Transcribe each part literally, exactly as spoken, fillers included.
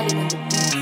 Stallion on the beat.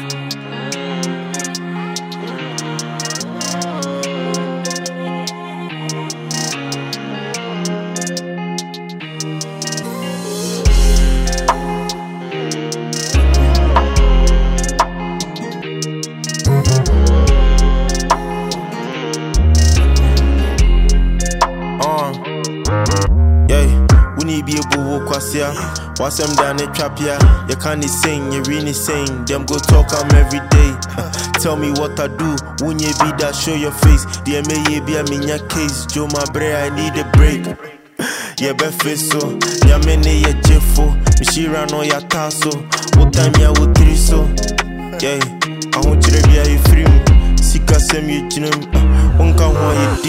Be a boo kwasia. What's them down in trapia? You can't sing, you really sing. Them go talk I'm every day. Tell me what I do. When you be that, show your face. The M A be a minya case. Joe my bre, I need a break. Yeah, befiso. Yamene ya jeffo. Mishira no ya taso. What time ya would three so? Yeah, I want you to be a free. Sika sem you chinum. Unka wa you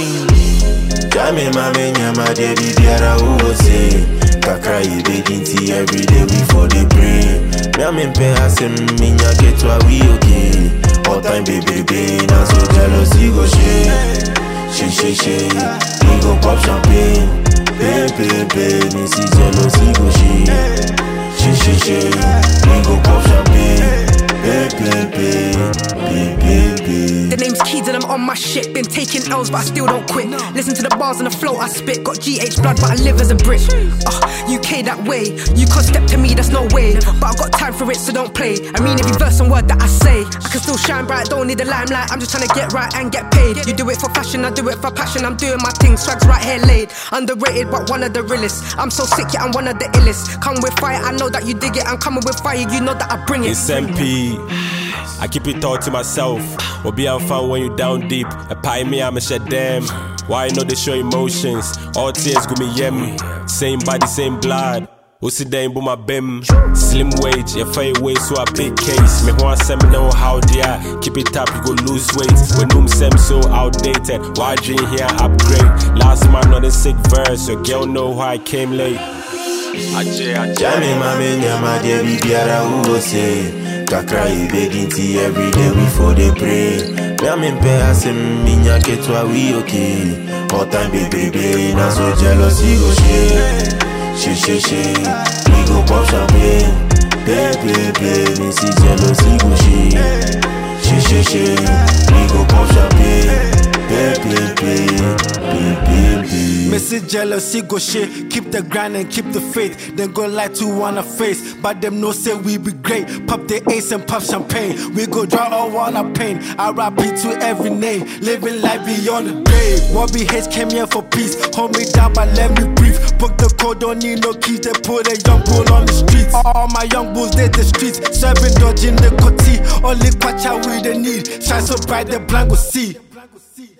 ding. Jame mame nyama de bi biara wo say. Kakra you begin tea every day before they pray. Me am in pay asem minya get to we okay. All time baby baby, now so jealousy go shake. Shake shake shake, we go pop champagne. Baby baby, me see jealousy go shake. Shake shake shake, we go pop champagne. Baby baby, baby. The name's Keys and I'm on my shit. Been taking L's but I still don't quit. Listen to the bars and the flow I spit. Got G H blood but I live as a Brit. uh, U K that way. You can't step to me, that's no way. But I got time for it so don't play. I mean every verse and word that I say. I can still shine bright, don't need the limelight. I'm just trying to get right and get paid. You do it for fashion, I do it for passion. I'm doing my thing, swag's right here laid. Underrated but one of the realest. I'm so sick, yeah, I'm one of the illest. Come with fire, I know that you dig it. I'm coming with fire, you know that I bring it. It's M P. I keep it all to myself. Will be on fun when you down deep. A pie me, I'm a shed damn. Why you know they show emotions? All tears go me yem. Same body, same blood. Usi dame bo my bim. Slim wage, yeah, fire way, so a big case. Me want some know how they are. Keep it up, you go lose weight. When them sem so outdated. Why dream here upgrade? Last man on the sick verse. Your girl know why I came late. Ajay, ajay. Jame mame nyama de bi biara wo say. Kakra you begin tea every day before they pray. Me am in pay asem minya get to we okay. All time baby baby, now so jealousy go shake. Shake shake shake, we go pop champagne. Baby baby, me see jealousy go shake. Shake shake shake, we go pop champagne. Baby baby, baby. Me see jealousy go shit. Keep the grind and keep the faith. Then go lie to one a face. But them no say we be great. Pop the ace and pop champagne. We go draw all on our pain. I rap it to every name. Living life beyond the grave. What be hates came here for peace. Hold me down but let me breathe. Book the code, don't need no keys. They put a young bull on the streets. All my young bulls did the streets. Serving dodging the coti. Only kwacha we the need. Shine so bright the blind will see.